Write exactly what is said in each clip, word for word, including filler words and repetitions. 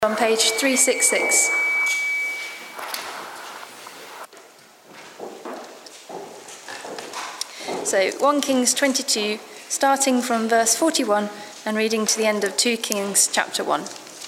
On page three sixty-six. So First Kings twenty-two, starting from verse forty-one and reading to the end of Second Kings chapter one.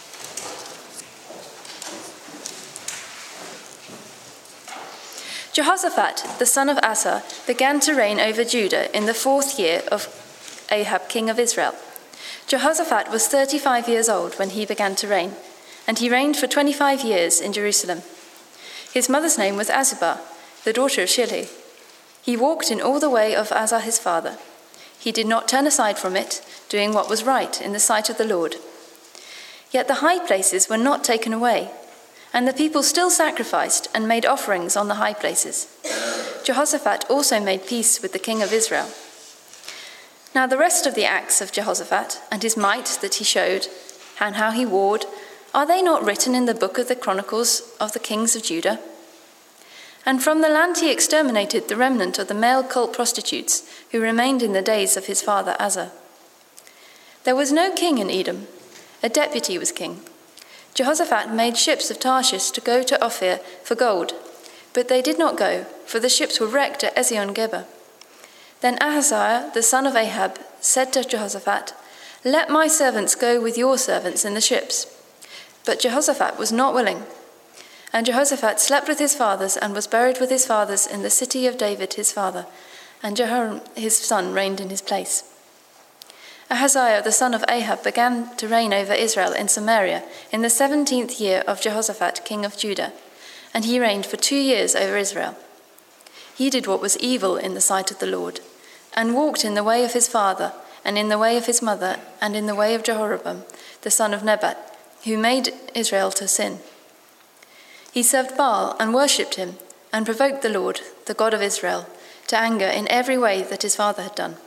Jehoshaphat, the son of Asa, began to reign over Judah in the fourth year of Ahab, king of Israel. Jehoshaphat was thirty-five years old when he began to reign, and he reigned for twenty-five years in Jerusalem. His mother's name was Azubah, the daughter of Shilhi. He walked in all the way of Asa his father. He did not turn aside from it, doing what was right in the sight of the Lord. Yet the high places were not taken away, and the people still sacrificed and made offerings on the high places. Jehoshaphat also made peace with the king of Israel. Now the rest of the acts of Jehoshaphat and his might that he showed, and how he warred, are they not written in the book of the Chronicles of the kings of Judah? And from the land he exterminated the remnant of the male cult prostitutes who remained in the days of his father Asa. There was no king in Edom. A deputy was king. Jehoshaphat made ships of Tarshish to go to Ophir for gold, but they did not go, for the ships were wrecked at Ezion-Geber. Then Ahaziah, the son of Ahab, said to Jehoshaphat, "Let my servants go with your servants in the ships." But Jehoshaphat was not willing. And Jehoshaphat slept with his fathers and was buried with his fathers in the city of David his father, and Jehoram his son reigned in his place. Ahaziah the son of Ahab began to reign over Israel in Samaria in the seventeenth year of Jehoshaphat king of Judah, and he reigned for two years over Israel. He did what was evil in the sight of the Lord, and walked in the way of his father, and in the way of his mother, and in the way of Jehoram the son of Nebat, who made Israel to sin. He served Baal and worshipped him, and provoked the Lord, the God of Israel, to anger in every way that his father had done.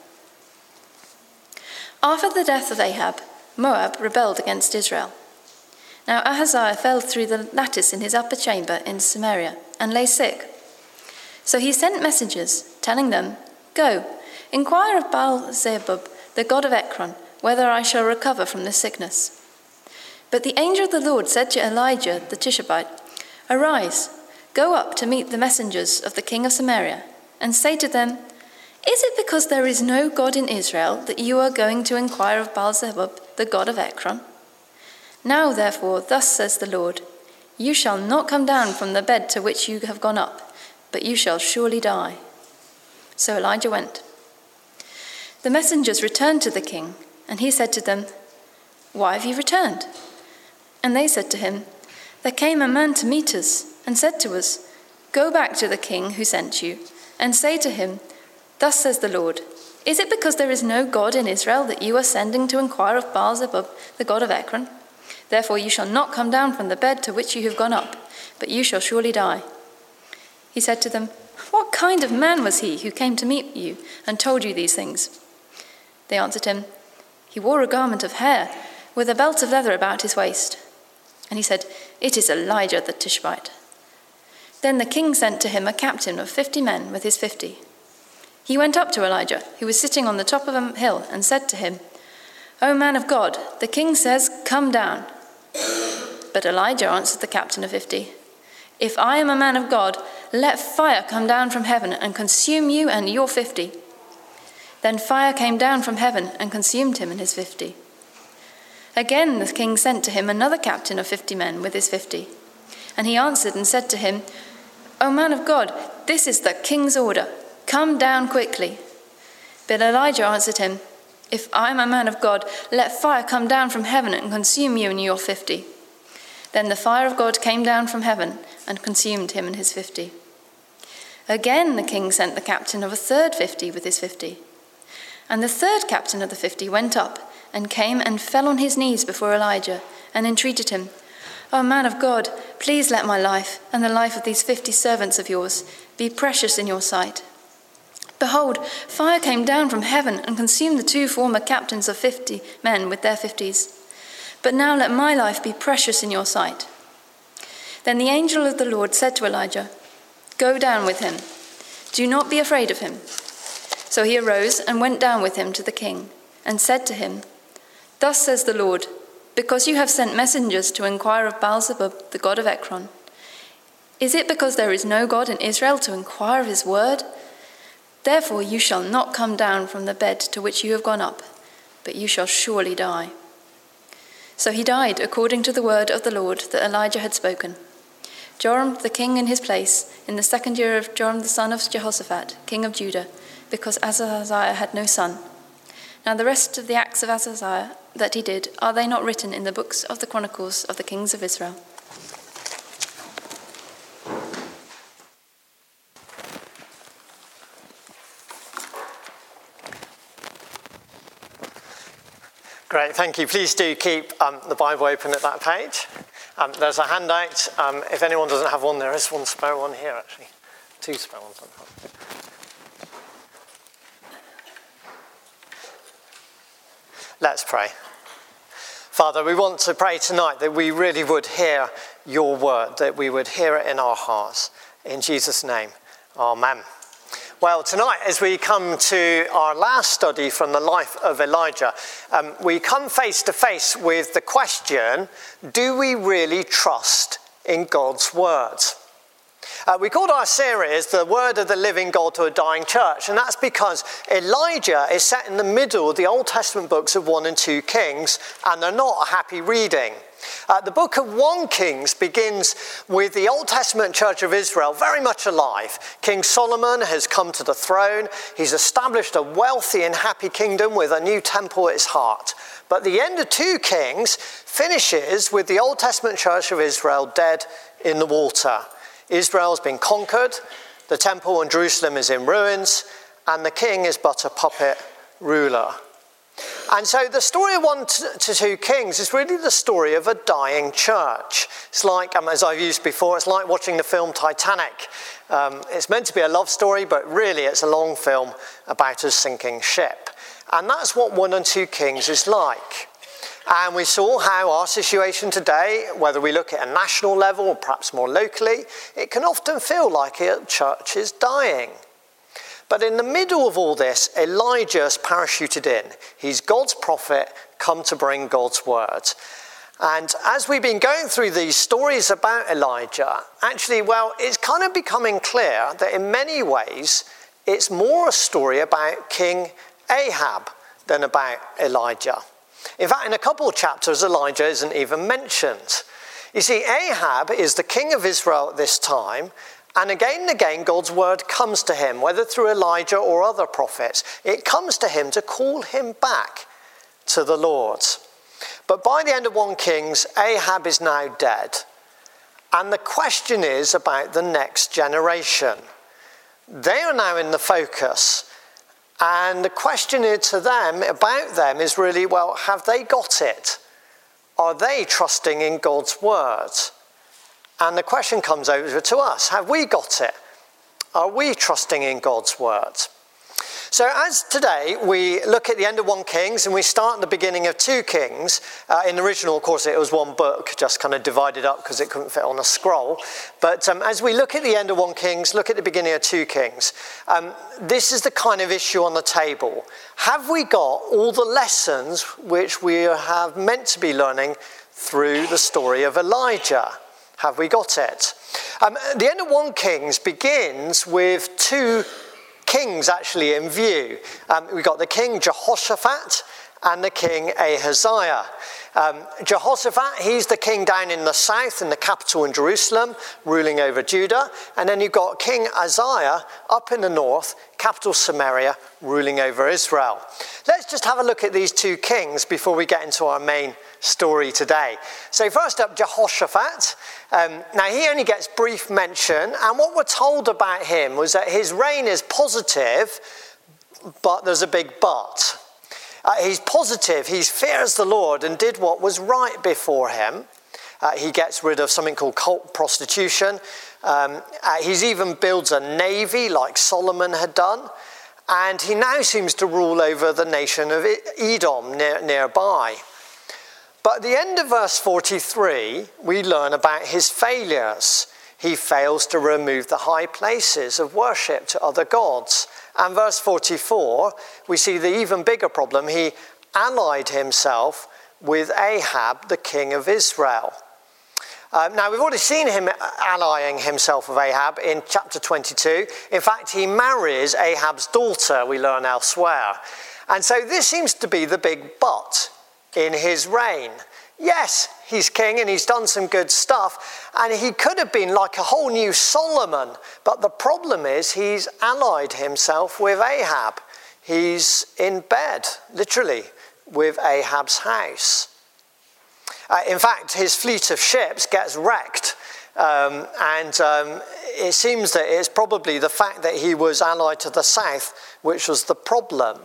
After the death of Ahab, Moab rebelled against Israel. Now Ahaziah fell through the lattice in his upper chamber in Samaria, and lay sick. So he sent messengers, telling them, "Go, inquire of Baal-zebub, the god of Ekron, whether I shall recover from this sickness." But the angel of the Lord said to Elijah the Tishbite, "Arise, go up to meet the messengers of the king of Samaria, and say to them, Is it because there is no God in Israel that you are going to inquire of Baal-zebub, the god of Ekron? Now, therefore, thus says the Lord, you shall not come down from the bed to which you have gone up, but you shall surely die." So Elijah went. The messengers returned to the king, and he said to them, "Why have you returned?" And they said to him, "There came a man to meet us, and said to us, 'Go back to the king who sent you, and say to him, Thus says the Lord, is it because there is no God in Israel that you are sending to inquire of Baal-zebub, the god of Ekron? Therefore you shall not come down from the bed to which you have gone up, but you shall surely die.' He said to them, "What kind of man was he who came to meet you and told you these things?" They answered him, "He wore a garment of hair, with a belt of leather about his waist." And he said, "It is Elijah the Tishbite." Then the king sent to him a captain of fifty men with his fifty. He went up to Elijah, who was sitting on the top of a hill, and said to him, "O man of God, the king says, 'Come down.'" But Elijah answered the captain of fifty, "If I am a man of God, let fire come down from heaven and consume you and your fifty." Then fire came down from heaven and consumed him and his fifty. Again the king sent to him another captain of fifty men with his fifty. And he answered and said to him, "O man of God, this is the king's order. Come down quickly." But Elijah answered him, "If I am a man of God, let fire come down from heaven and consume you and your fifty." Then the fire of God came down from heaven and consumed him and his fifty. Again the king sent the captain of a third fifty with his fifty. And the third captain of the fifty went up and came and fell on his knees before Elijah and entreated him, "O man of God, please let my life and the life of these fifty servants of yours be precious in your sight. Behold, fire came down from heaven and consumed the two former captains of fifty men with their fifties. But now let my life be precious in your sight." Then the angel of the Lord said to Elijah, "Go down with him. Do not be afraid of him." So he arose and went down with him to the king, and said to him, "Thus says the Lord, because you have sent messengers to inquire of Baal-zebub, the god of Ekron. Is it because there is no God in Israel to inquire of his word? Therefore you shall not come down from the bed to which you have gone up, but you shall surely die." So he died according to the word of the Lord that Elijah had spoken. Joram the king in his place, in the second year of Joram the son of Jehoshaphat, king of Judah, because Ahaziah had no son. Now the rest of the acts of Ahaziah that he did, are they not written in the books of the Chronicles of the kings of Israel? Great, thank you. Please do keep um, the Bible open at that page. Um, there's a handout. Um, if anyone doesn't have one, there is one spare one here, actually. Two spare ones on top. Let's pray. Father, we want to pray tonight that we really would hear your word, that we would hear it in our hearts. In Jesus' name, amen. Well, tonight, as we come to our last study from the life of Elijah, um, we come face to face with the question, do we really trust in God's word? Uh, we called our series The Word of the Living God to a Dying Church, and that's because Elijah is set in the middle of the Old Testament books of one and two Kings, and they're not a happy reading. Uh, the book of First Kings begins with the Old Testament church of Israel very much alive. King Solomon has come to the throne. He's established a wealthy and happy kingdom with a new temple at his heart. But the end of Second Kings finishes with the Old Testament church of Israel dead in the water. Israel's been conquered, the temple in Jerusalem is in ruins, and the king is but a puppet ruler. And so the story of First to Second Kings is really the story of a dying church. It's like, um, as I've used before, it's like watching the film Titanic. Um, it's meant to be a love story, but really it's a long film about a sinking ship. And that's what First and Second Kings is like. And we saw how our situation today, whether we look at a national level or perhaps more locally, it can often feel like a church is dying. But in the middle of all this, Elijah's parachuted in. He's God's prophet, come to bring God's word. And as we've been going through these stories about Elijah, actually, well, it's kind of becoming clear that in many ways, it's more a story about King Ahab than about Elijah. In fact, in a couple of chapters, Elijah isn't even mentioned. You see, Ahab is the king of Israel at this time, and again and again, God's word comes to him, whether through Elijah or other prophets. It comes to him to call him back to the Lord. But by the end of First Kings, Ahab is now dead. And the question is about the next generation. They are now in the focus. And the question to them, about them, is really, well, have they got it? Are they trusting in God's word? And the question comes over to us, have we got it? Are we trusting in God's word? So as today we look at the end of First Kings and we start at the beginning of Second Kings, uh, in the original, of course, it was one book, just kind of divided up because it couldn't fit on a scroll. But um, as we look at the end of First Kings, look at the beginning of Second Kings, um, this is the kind of issue on the table. Have we got all the lessons which we have meant to be learning through the story of Elijah? Have we got it? Um, the end of First Kings begins with two kings actually in view. Um, we've got the king Jehoshaphat and the king Ahaziah. Um, Jehoshaphat, he's the king down in the south in the capital in Jerusalem, ruling over Judah. And then you've got King Ahaziah up in the north, capital Samaria, ruling over Israel. Let's just have a look at these two kings before we get into our main story today. So first up, Jehoshaphat. Um, now he only gets brief mention, and what we're told about him was that his reign is positive, but there's a big but. Uh, he's positive, he fears the Lord and did what was right before him. Uh, he gets rid of something called cult prostitution. Um, uh, he's even builds a navy like Solomon had done. And he now seems to rule over the nation of Edom near, nearby. But at the end of verse forty-three, we learn about his failures. He fails to remove the high places of worship to other gods. And verse forty-four, we see the even bigger problem. He allied himself with Ahab, the king of Israel. Um, now, we've already seen him allying himself with Ahab in chapter twenty-two. In fact, he marries Ahab's daughter, we learn elsewhere. And so this seems to be the big but in his reign. Yes, he's king and he's done some good stuff, and he could have been like a whole new Solomon, but the problem is he's allied himself with Ahab. He's in bed, literally, with Ahab's house. Uh, in fact, his fleet of ships gets wrecked, um, and um, it seems that it's probably the fact that he was allied to the south which was the problem.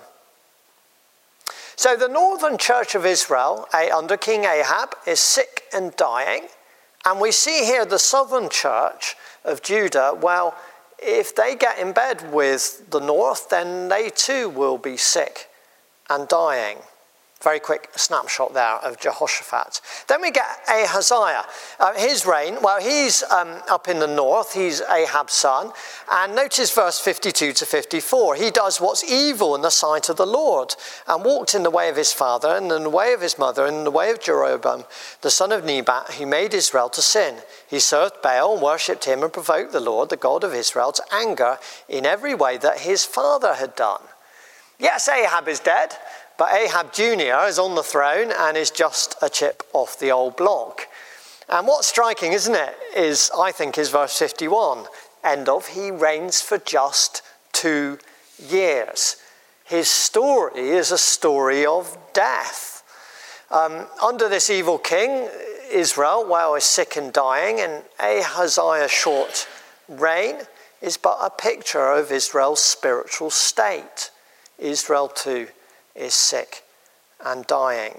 So the northern church of Israel, under King Ahab, is sick and dying, and we see here the southern church of Judah, well, if they get in bed with the north, then they too will be sick and dying. Very quick snapshot there of Jehoshaphat. Then we get Ahaziah. Uh, his reign, well, he's um, up in the north. He's Ahab's son. And notice verse fifty-two to fifty-four. He does what's evil in the sight of the Lord and walked in the way of his father and in the way of his mother and in the way of Jeroboam, the son of Nebat, who made Israel to sin. He served Baal and worshipped him and provoked the Lord, the God of Israel, to anger in every way that his father had done. Yes, Ahab is dead. But Ahab Junior is on the throne and is just a chip off the old block. And what's striking, isn't it, is, I think, is verse fifty-one. End of, he reigns for just two years. His story is a story of death. Um, under this evil king, Israel, well, is sick and dying, and Ahaziah's short reign is but a picture of Israel's spiritual state. Israel too is sick and dying.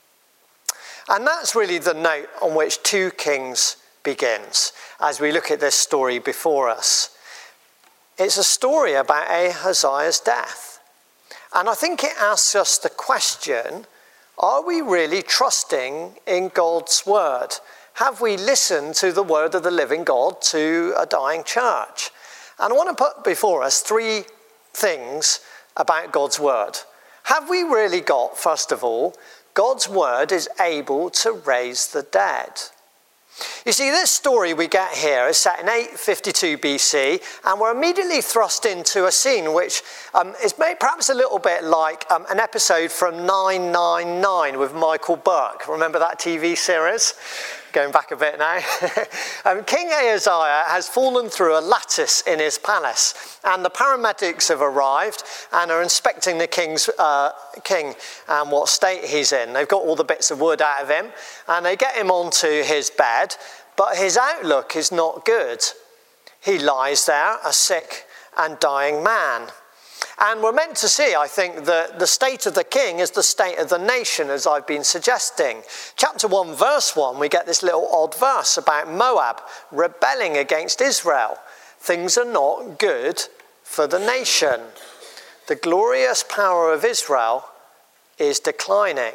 And that's really the note on which two Kings begins as we look at this story before us. It's a story about Ahaziah's death. And I think it asks us the question, are we really trusting in God's word? Have we listened to the word of the living God to a dying church? And I want to put before us three things about God's word. Have we really got, first of all, God's word is able to raise the dead? You see, this story we get here is set in eight fifty-two B C, and we're immediately thrust into a scene which um, is made perhaps a little bit like um, an episode from nine nine nine with Michael Burke. Remember that T V series? Going back a bit now. um, King Ahaziah has fallen through a lattice in his palace, and the paramedics have arrived and are inspecting the king's uh, king and what state he's in. They've got all the bits of wood out of him, and they get him onto his bed, but his outlook is not good. He lies there, a sick and dying man. And we're meant to see, I think, that the state of the king is the state of the nation, as I've been suggesting. Chapter one, verse one, we get this little odd verse about Moab rebelling against Israel. Things are not good for the nation. The glorious power of Israel is declining.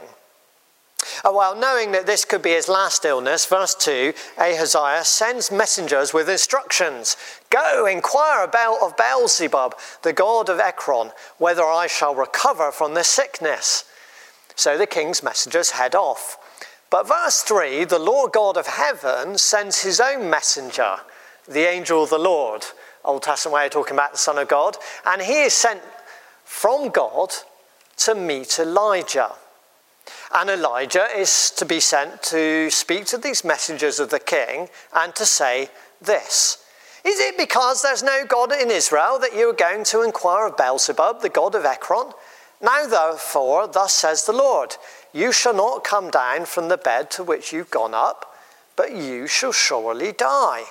Oh, well, knowing that this could be his last illness, verse two, Ahaziah sends messengers with instructions. Go, inquire about of Beelzebub, the god of Ekron, whether I shall recover from this sickness. So the king's messengers head off. But verse three, the Lord God of heaven sends his own messenger, the angel of the Lord, Old Testament way of talking about the Son of God, and he is sent from God to meet Elijah. And Elijah is to be sent to speak to these messengers of the king and to say this. Is it because there's no God in Israel that you are going to inquire of Beelzebub, the god of Ekron? Now therefore, thus says the Lord, you shall not come down from the bed to which you've gone up, but you shall surely die.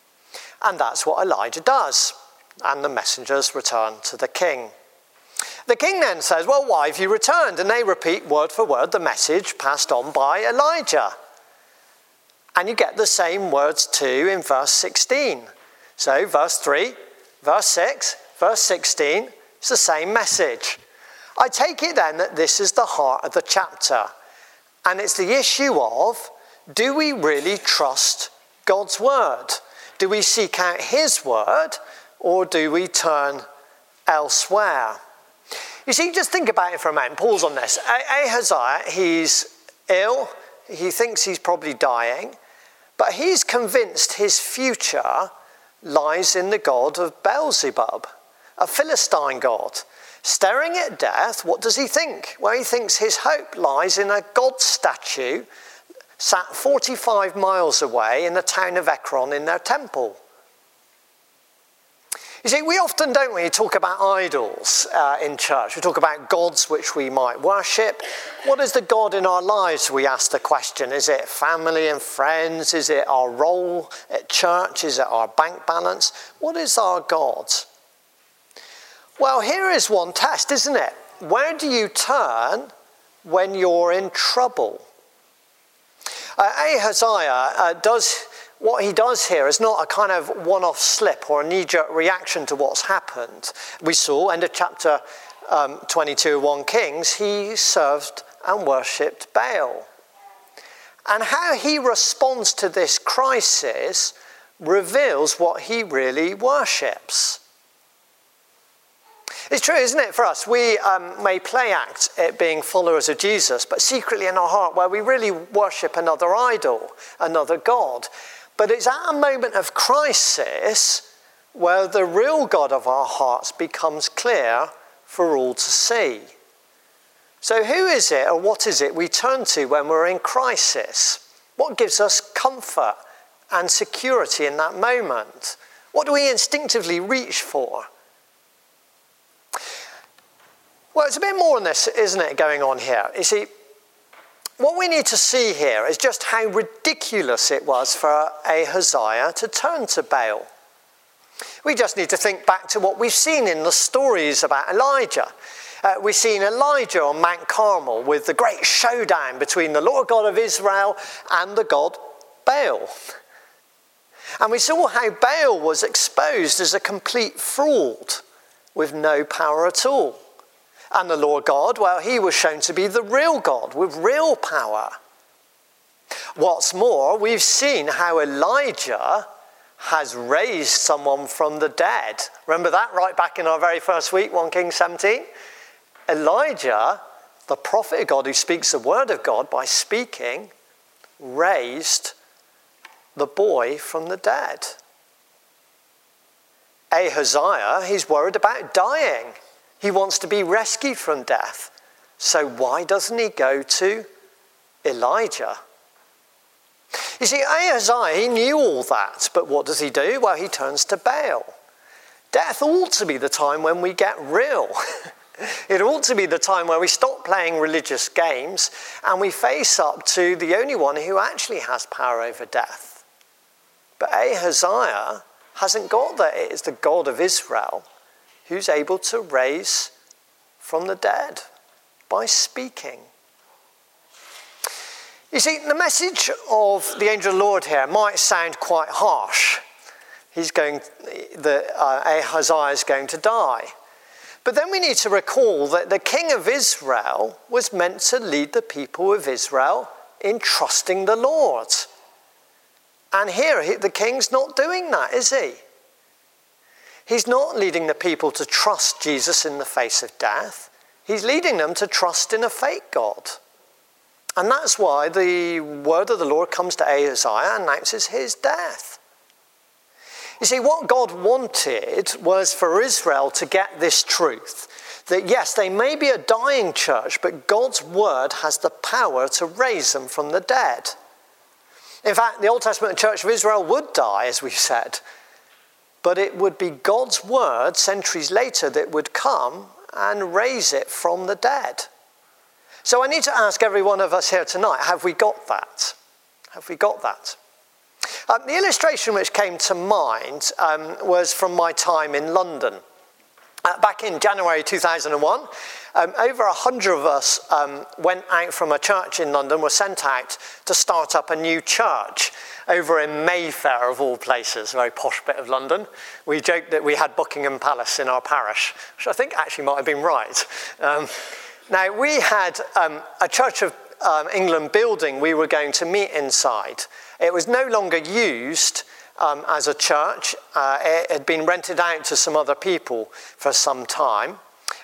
And that's what Elijah does. And the messengers return to the king. The king then says, well, why have you returned? And they repeat word for word the message passed on by Elijah. And you get the same words too in verse sixteen. So verse three, verse six, verse sixteen, it's the same message. I take it then that this is the heart of the chapter. And it's the issue of, do we really trust God's word? Do we seek out his word, or do we turn elsewhere? You see, just think about it for a moment. Pause on this. Ahaziah, he's ill. He thinks he's probably dying. But he's convinced his future lies in the god of Beelzebub, a Philistine god. Staring at death, what does he think? Well, he thinks his hope lies in a god statue sat forty-five miles away in the town of Ekron in their temple. You see, we often, don't we, talk about idols uh, in church. We talk about gods which we might worship. What is the God in our lives, we ask the question. Is it family and friends? Is it our role at church? Is it our bank balance? What is our God? Well, here is one test, isn't it? Where do you turn when you're in trouble? Uh, Ahaziah uh, does... What he does here is not a kind of one-off slip or a knee-jerk reaction to what's happened. We saw, end of chapter um, twenty-two, First Kings, he served and worshipped Baal. And how he responds to this crisis reveals what he really worships. It's true, isn't it, for us? We um, may play act at being followers of Jesus, but secretly in our heart where we really worship another idol, another god. But it's at a moment of crisis where the real God of our hearts becomes clear for all to see. So who is it or what is it we turn to when we're in crisis? What gives us comfort and security in that moment? What do we instinctively reach for? Well, it's a bit more than this, isn't it, going on here? You see, what we need to see here is just how ridiculous it was for Ahaziah to turn to Baal. We just need to think back to what we've seen in the stories about Elijah. Uh, we've seen Elijah on Mount Carmel with the great showdown between the Lord God of Israel and the god Baal. And we saw how Baal was exposed as a complete fraud with no power at all. And the Lord God, well, he was shown to be the real God with real power. What's more, we've seen how Elijah has raised someone from the dead. Remember that right back in our very first week, First Kings seventeen? Elijah, the prophet of God who speaks the word of God by speaking, raised the boy from the dead. Ahaziah, he's worried about dying. He wants to be rescued from death. So why doesn't he go to Elijah? You see, Ahaziah, he knew all that, but what does he do? Well, he turns to Baal. Death ought to be the time when we get real. It ought to be the time where we stop playing religious games and we face up to the only one who actually has power over death. But Ahaziah hasn't got that. It is the God of Israel who's able to raise from the dead by speaking. You see, the message of the angel of the Lord here might sound quite harsh. He's going, the, uh, Ahaziah is going to die. But then we need to recall that the king of Israel was meant to lead the people of Israel in trusting the Lord. And here, the king's not doing that, is he? He's not leading the people to trust Jesus in the face of death. He's leading them to trust in a fake God. And that's why the word of the Lord comes to Ahaziah and announces his death. You see, what God wanted was for Israel to get this truth. That yes, they may be a dying church, but God's word has the power to raise them from the dead. In fact, the Old Testament church of Israel would die, as we've said. But it would be God's word centuries later that would come and raise it from the dead. So I need to ask every one of us here tonight, have we got that? Have we got that? Um, the illustration which came to mind um, was from my time in London. Uh, back in January two thousand one, um, over a hundred of us um, went out from a church in London, were sent out to start up a new church over in Mayfair, of all places, a very posh bit of London. We joked that we had Buckingham Palace in our parish, which I think actually might have been right. Um, now, we had um, a Church of um, England building we were going to meet inside. It was no longer used um, as a church. Uh, it had been rented out to some other people for some time.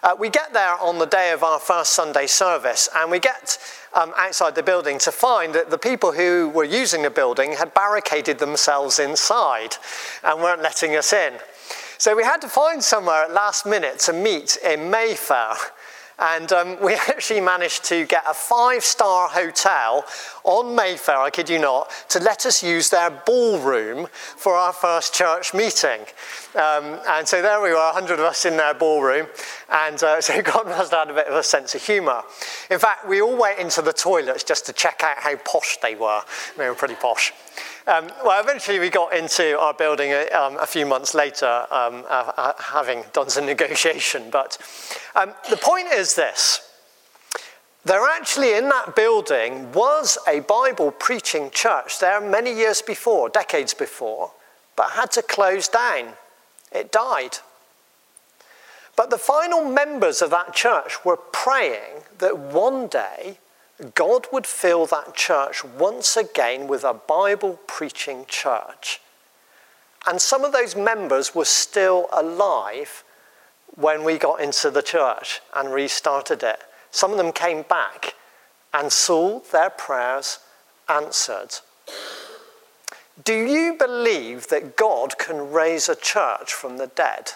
Uh, we get there on the day of our first Sunday service, and we get um, outside the building to find that the people who were using the building had barricaded themselves inside and weren't letting us in. So we had to find somewhere at last minute to meet in Mayfair. And um, we actually managed to get a five-star hotel on Mayfair, I kid you not, to let us use their ballroom for our first church meeting. Um, and so there we were, a hundred of us in their ballroom. And uh, so God must have had a bit of a sense of humour. In fact, we all went into the toilets just to check out how posh they were. They were pretty posh. Um, well, eventually we got into our building um, a few months later, um, uh, uh, having done some negotiation. But um, the point is this. There actually in that building was a Bible preaching church there many years before, decades before, but had to close down. It died. But the final members of that church were praying that one day God would fill that church once again with a Bible-preaching church. And some of those members were still alive when we got into the church and restarted it. Some of them came back and saw their prayers answered. Do you believe that God can raise a church from the dead?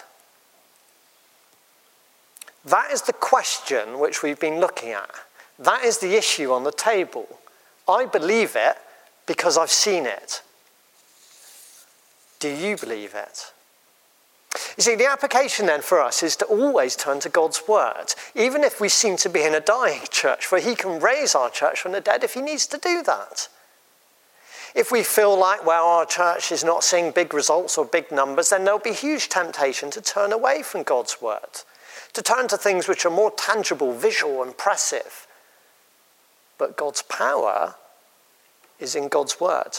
That is the question which we've been looking at. That is the issue on the table. I believe it because I've seen it. Do you believe it? You see, the application then for us is to always turn to God's word, even if we seem to be in a dying church, for he can raise our church from the dead if he needs to do that. If we feel like, well, our church is not seeing big results or big numbers, then there'll be huge temptation to turn away from God's word, to turn to things which are more tangible, visual, impressive. But God's power is in God's word.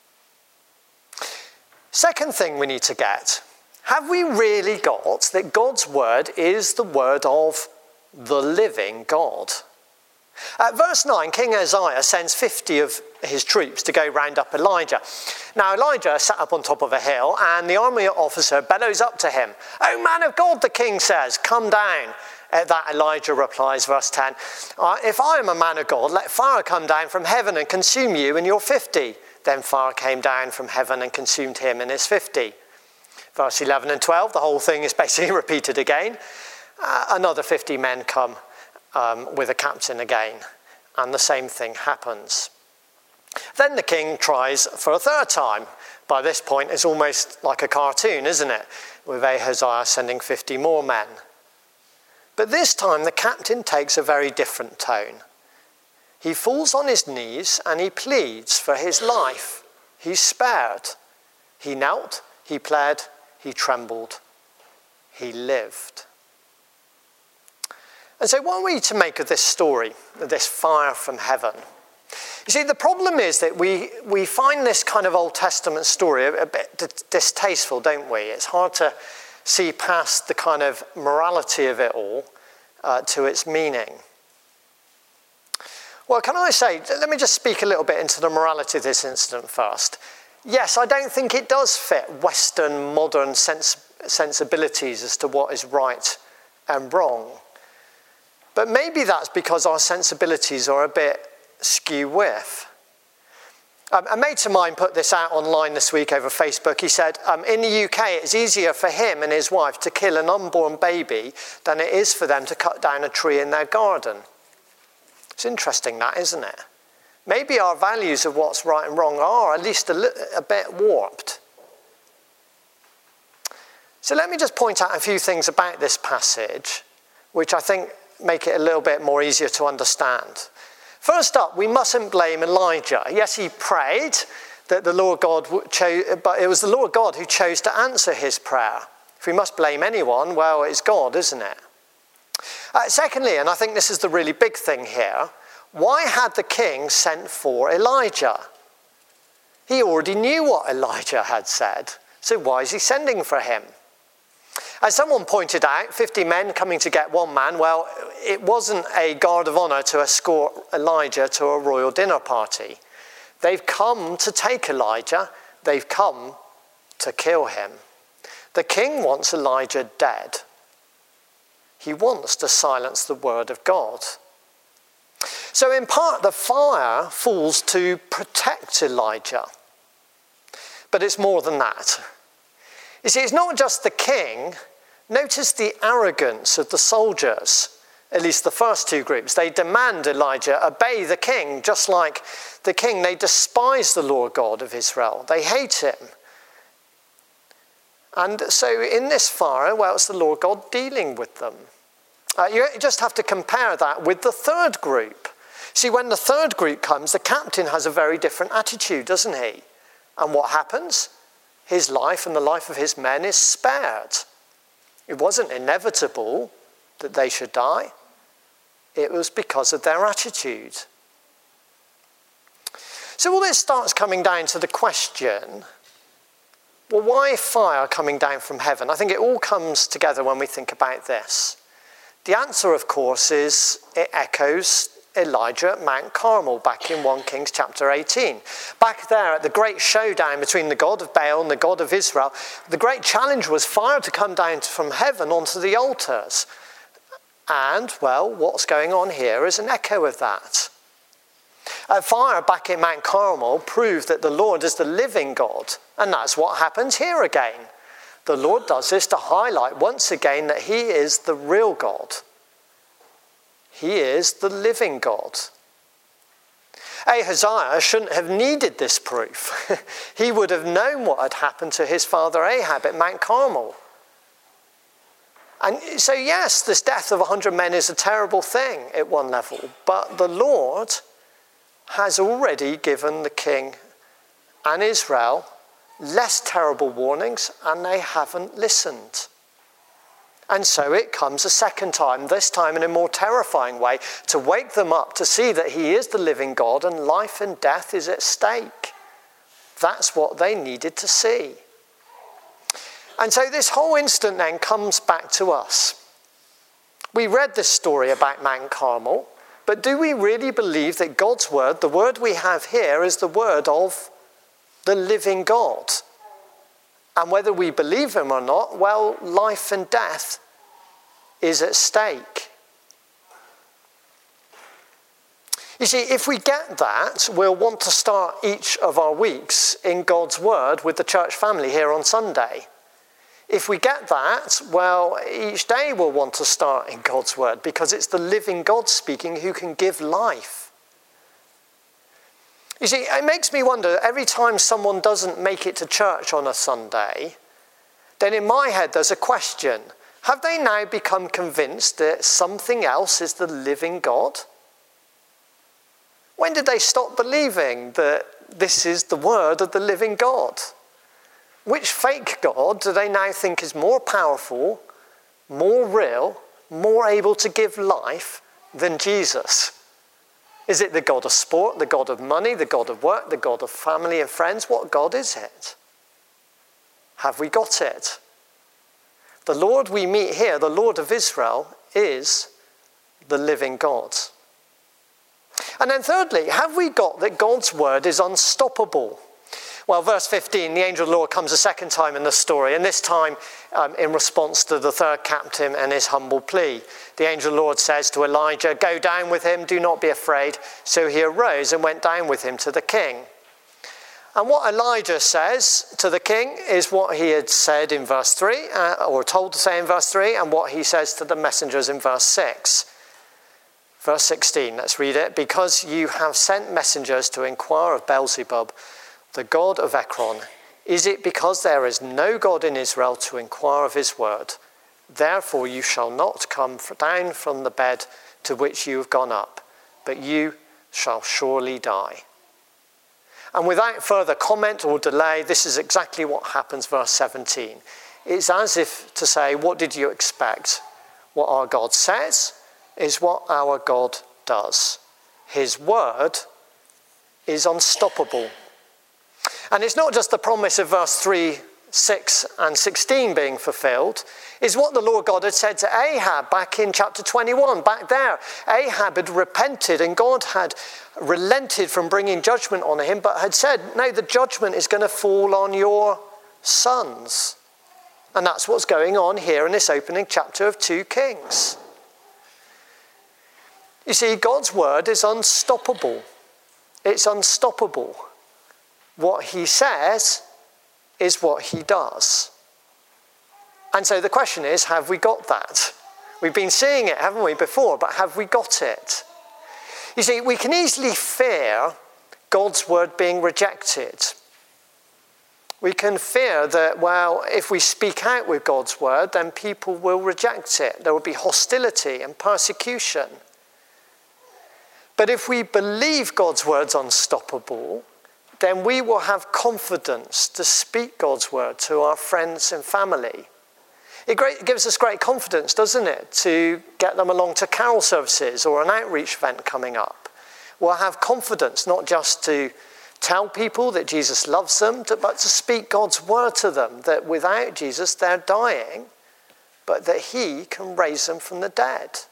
Second thing we need to get, have we really got that God's word is the word of the living God? At verse nine, King Uzziah sends fifty of his troops to go round up Elijah. Now Elijah sat up on top of a hill, and the army officer bellows up to him. "Oh, man of God," the king says, "come down." At that Elijah replies, verse ten, "If I am a man of God, let fire come down from heaven and consume you and your fifty." Then fire came down from heaven and consumed him and his fifty. Verse eleven and twelve, the whole thing is basically repeated again. Uh, another fifty men come um, with a captain again, and the same thing happens. Then the king tries for a third time. By this point, it's almost like a cartoon, isn't it? With Ahaziah sending fifty more men. But this time the captain takes a very different tone. He falls on his knees and he pleads for his life. He's spared. He knelt, he pled, he trembled, he lived. And so what are we to make of this story, of this fire from heaven? You see, the problem is that we, we find this kind of Old Testament story a, a bit d- distasteful, don't we? It's hard to see past the kind of morality of it all uh, to its meaning. Well, can I say, let me just speak a little bit into the morality of this incident first. Yes, I don't think it does fit Western modern sens- sensibilities as to what is right and wrong. But maybe that's because our sensibilities are a bit skew-with. Um, a mate of mine put this out online this week over Facebook. He said, um, in the U K, it's easier for him and his wife to kill an unborn baby than it is for them to cut down a tree in their garden. It's interesting that, isn't it? Maybe our values of what's right and wrong are at least a, li- a bit warped. So let me just point out a few things about this passage, which I think make it a little bit more easier to understand. First up, we mustn't blame Elijah. Yes, he prayed that the Lord God chose, but it was the Lord God who chose to answer his prayer. If we must blame anyone, well, it's God, isn't it? Uh, secondly, and I think this is the really big thing here, why had the king sent for Elijah? He already knew what Elijah had said, so why is he sending for him? As someone pointed out, fifty men coming to get one man, well, it wasn't a guard of honor to escort Elijah to a royal dinner party. They've come to take Elijah. They've come to kill him. The king wants Elijah dead. He wants to silence the word of God. So in part, the fire falls to protect Elijah. But it's more than that. You see, it's not just the king. Notice the arrogance of the soldiers, at least the first two groups. They demand Elijah obey the king, just like the king. They despise the Lord God of Israel. They hate him. And so in this fire, well, it's the Lord God dealing with them. Uh, you just have to compare that with the third group. See, when the third group comes, the captain has a very different attitude, doesn't he? And what happens? His life and the life of his men is spared. It wasn't inevitable that they should die. It was because of their attitude. So all this starts coming down to the question, well, why fire coming down from heaven? I think it all comes together when we think about this. The answer, of course, is it echoes Elijah at Mount Carmel back in First Kings chapter eighteen. Back there at the great showdown between the God of Baal and the God of Israel, the great challenge was fire to come down from heaven onto the altars. And, well, what's going on here is an echo of that. A fire back in Mount Carmel proved that the Lord is the living God. And that's what happens here again. The Lord does this to highlight once again that he is the real God. He is the living God. Ahaziah shouldn't have needed this proof. He would have known what had happened to his father Ahab at Mount Carmel. And so yes, this death of a hundred men is a terrible thing at one level, but the Lord has already given the king and Israel less terrible warnings, and they haven't listened. And so it comes a second time, this time in a more terrifying way, to wake them up to see that he is the living God and life and death is at stake. That's what they needed to see. And so this whole incident then comes back to us. We read this story about Mount Carmel, but do we really believe that God's word, the word we have here, is the word of the living God? And whether we believe him or not, well, life and death is at stake. You see, if we get that, we'll want to start each of our weeks in God's word with the church family here on Sunday. If we get that, well, each day we'll want to start in God's word because it's the living God speaking who can give life. You see, it makes me wonder, every time someone doesn't make it to church on a Sunday, then in my head there's a question. Have they now become convinced that something else is the living God? When did they stop believing that this is the word of the living God? Which fake God do they now think is more powerful, more real, more able to give life than Jesus? Is it the God of sport, the God of money, the God of work, the God of family and friends? What God is it? Have we got it? The Lord we meet here, the Lord of Israel, is the living God. And then thirdly, have we got that God's word is unstoppable? Well, verse fifteen, the angel of the Lord comes a second time in the story, and this time um, in response to the third captain and his humble plea. The angel of the Lord says to Elijah, "Go down with him, do not be afraid." So he arose and went down with him to the king. And what Elijah says to the king is what he had said in verse three, uh, or told to say in verse three, and what he says to the messengers in verse six. Verse sixteen, let's read it. "Because you have sent messengers to inquire of Beelzebub, the god of Ekron, is it because there is no God in Israel to inquire of his word? Therefore you shall not come down from the bed to which you have gone up, but you shall surely die." And without further comment or delay, this is exactly what happens, verse seventeen. It's as if to say, what did you expect? What our God says is what our God does. His word is unstoppable. And it's not just the promise of verse three, six and sixteen being fulfilled. It's what the Lord God had said to Ahab back in chapter twenty-one. Back there, Ahab had repented and God had relented from bringing judgment on him, but had said, no, the judgment is going to fall on your sons. And that's what's going on here in this opening chapter of Second Kings. You see, God's word is unstoppable. It's unstoppable. What he says is what he does. And so the question is, have we got that? We've been seeing it, haven't we, before, but have we got it? You see, we can easily fear God's word being rejected. We can fear that, well, if we speak out with God's word, then people will reject it. There will be hostility and persecution. But if we believe God's word's unstoppable, then we will have confidence to speak God's word to our friends and family. It, great, it gives us great confidence, doesn't it, to get them along to carol services or an outreach event coming up. We'll have confidence not just to tell people that Jesus loves them, but to speak God's word to them, that without Jesus they're dying, but that he can raise them from the dead.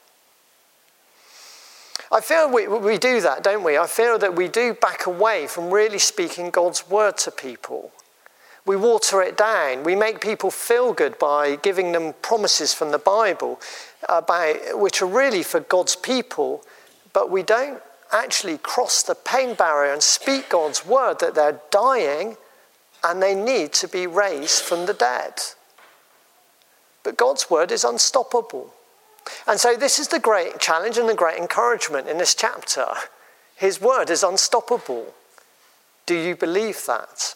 I feel we, we do that, don't we? I feel that we do back away from really speaking God's word to people. We water it down. We make people feel good by giving them promises from the Bible about, which are really for God's people, but we don't actually cross the pain barrier and speak God's word that they're dying and they need to be raised from the dead. But God's word is unstoppable. And so this is the great challenge and the great encouragement in this chapter. His word is unstoppable. Do you believe that?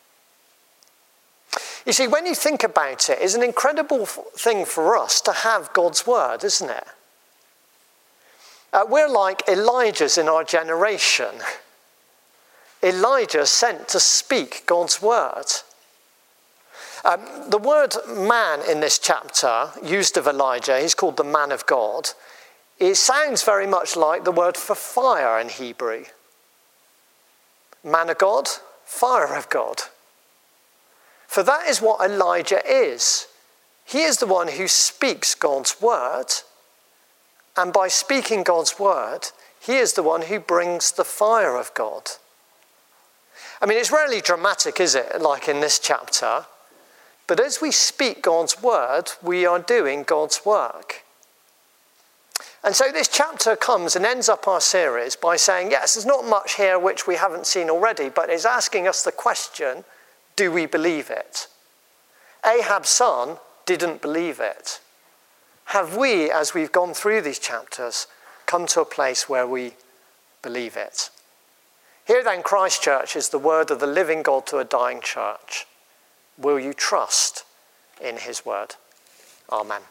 You see, when you think about it, it's an incredible thing for us to have God's word, isn't it? Uh, we're like Elijahs in our generation. Elijah sent to speak God's word. Um, the word man in this chapter, used of Elijah, he's called the man of God. It sounds very much like the word for fire in Hebrew. Man of God, fire of God. For that is what Elijah is. He is the one who speaks God's word. And by speaking God's word, he is the one who brings the fire of God. I mean, it's rarely dramatic, is it, like in this chapter? But as we speak God's word, we are doing God's work. And so this chapter comes and ends up our series by saying, yes, there's not much here which we haven't seen already, but it's asking us the question, do we believe it? Ahab's son didn't believe it. Have we, as we've gone through these chapters, come to a place where we believe it? Here then, Christ Church is the word of the living God to a dying church. Will you trust in his word? Amen.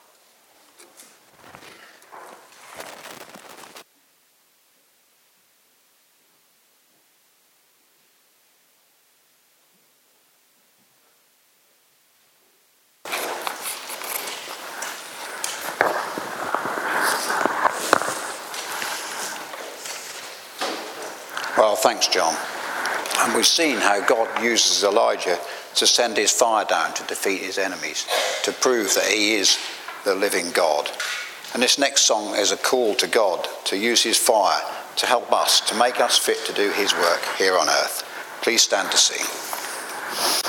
Well, thanks, John. And we've seen how God uses Elijah to send his fire down to defeat his enemies, to prove that he is the living God. And this next song is a call to God to use his fire to help us, to make us fit to do his work here on earth. Please stand to sing.